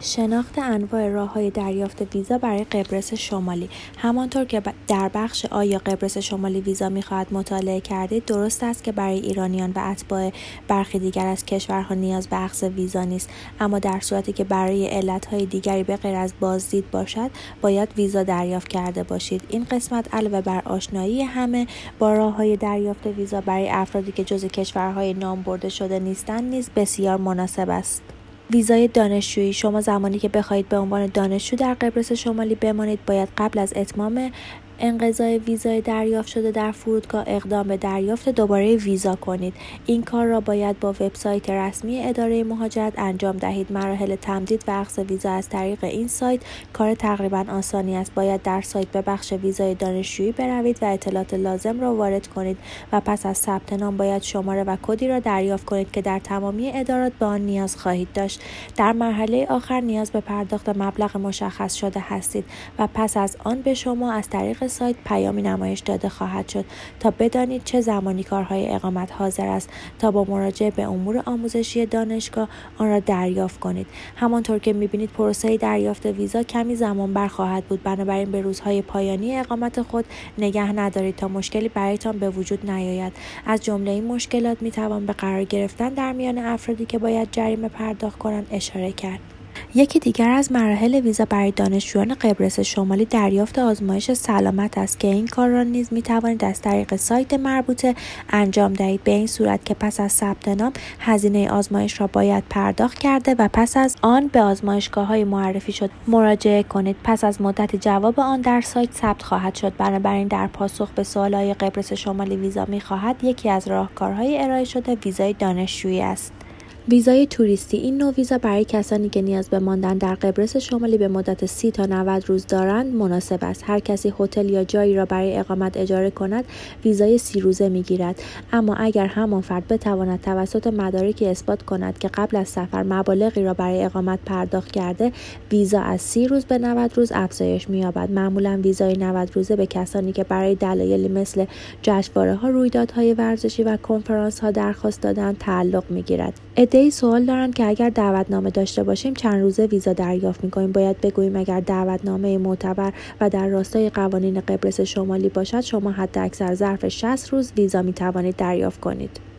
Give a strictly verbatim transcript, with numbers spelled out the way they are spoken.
شناخت انواع راه‌های دریافت ویزا برای قبرس شمالی. همانطور که در بخش آیا قبرس شمالی ویزا می‌خواهد مطالعه کردید، درست است که برای ایرانیان و اتباع برخی دیگر از کشورها نیاز به اخذ ویزا نیست، اما در صورتی که برای علت‌های دیگری به غیر از بازدید باشد، باید ویزا دریافت کرده باشید. این قسمت علاوه بر آشنایی همه با راه‌های دریافت ویزا برای افرادی که جزو کشورهای نام برده شده نیستند نیز بسیار مناسب است. ویزای دانشجویی. شما زمانی که بخواهید به عنوان دانشجو در قبرس شمالی بمانید، باید قبل از اتمام انقضای ویزای دریافت شده در فرودگاه اقدام به دریافت دوباره ویزا کنید. این کار را باید با وبسایت رسمی اداره مهاجرت انجام دهید. مراحل تمدید و اخذ ویزا از طریق این سایت کار تقریبا آسانی است. باید در سایت به بخش ویزای دانشجویی بروید و اطلاعات لازم را وارد کنید و پس از ثبت نام باید شماره و کدی را دریافت کنید که در تمامی ادارات به آن نیاز خواهید داشت. در مرحله آخر نیاز به پرداخت مبلغ مشخص شده هستید و پس از آن به شما از طریق سایت پیامی نمایش داده خواهد شد تا بدانید چه زمانی کارهای اقامت حاضر است تا با مراجعه به امور آموزشی دانشگاه آن را دریافت کنید. همانطور که می‌بینید پروسه دریافت ویزا کمی زمان بر خواهد بود، بنابراین به روزهای پایانی اقامت خود نگه ندارید تا مشکلی برایتان به وجود نیاید. از جمله این مشکلات می‌توان به قرار گرفتن در میان افرادی که باید جریمه پرداخت کنند اشاره کرد. یکی دیگر از مراحل ویزا برای دانشجویان قبرس شمالی دریافت آزمایش سلامت است که این کار را نیز می توانید از طریق سایت مربوطه انجام دهید. به این صورت که پس از ثبت نام هزینه آزمایش را باید پرداخت کرده و پس از آن به آزمایشگاه‌های معرفی شد مراجعه کنید. پس از مدت جواب آن در سایت ثبت خواهد شد. بنابراین در پاسخ به سوال‌های قبرس شمالی ویزا می خواهد یکی از راهکارهای ارائه شده ویزای دانشجویی است. ویزای توریستی. این نوع ویزا برای کسانی که نیاز به ماندن در قبرس شمالی به مدت سی تا نود روز دارند مناسب است. هر کسی هتل یا جایی را برای اقامت اجاره کند ویزای سی روزه میگیرد، اما اگر همان فرد بتواند توسط مدارکی اثبات کند که قبل از سفر مبالغی را برای اقامت پرداخت کرده، ویزا از سی روز به نود روز افزایش می‌یابد. معمولا ویزای نود روزه به کسانی که برای دلایلی مثل جشنواره‌ها، رویدادهای ورزشی و کنفرانس‌ها درخواست دادند تعلق می‌گیرد. عده‌ای سوال دارند که اگر دعوتنامه داشته باشیم چند روزه ویزا دریافت می‌کنیم. باید بگوییم اگر دعوتنامه معتبر و در راستای قوانین قبرس شمالی باشد، شما حداکثر ظرف شصت روز ویزا می‌توانید دریافت کنید.